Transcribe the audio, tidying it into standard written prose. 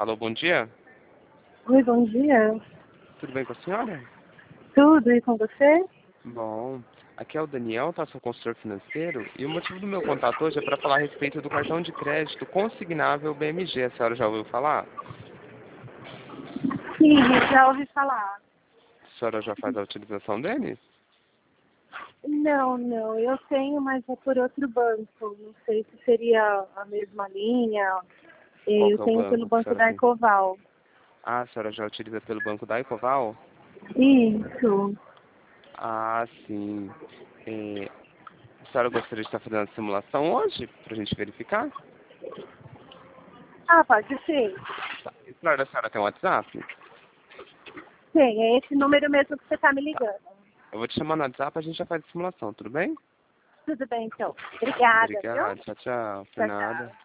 Alô, bom dia. Oi, bom dia. Tudo bem com a senhora? Tudo, e com você? Bom, aqui é o Daniel, tá, sou consultor financeiro, e o motivo do meu contato hoje é para falar a respeito do cartão de crédito consignável BMG. A senhora já ouviu falar? Sim, já ouvi falar. A senhora já faz a utilização dele? Não, eu tenho, mas é por outro banco. Não sei se seria a mesma linha. Qual Eu que é o tenho pelo banco que a banco senhora da tem? Ecoval. Ah, a senhora já utiliza pelo banco da Ecoval? Isso. Ah, sim. A senhora gostaria de estar fazendo a simulação hoje, para a gente verificar? Ah, pode ser. Tá. A senhora tem um WhatsApp? Tem, é esse número mesmo que você está me Tá. ligando. Eu vou te chamar no WhatsApp, a gente já faz a simulação, tudo bem? Tudo bem, então. Obrigada, viu? Obrigado, tchau, tchau. Por Tchau, tchau. nada.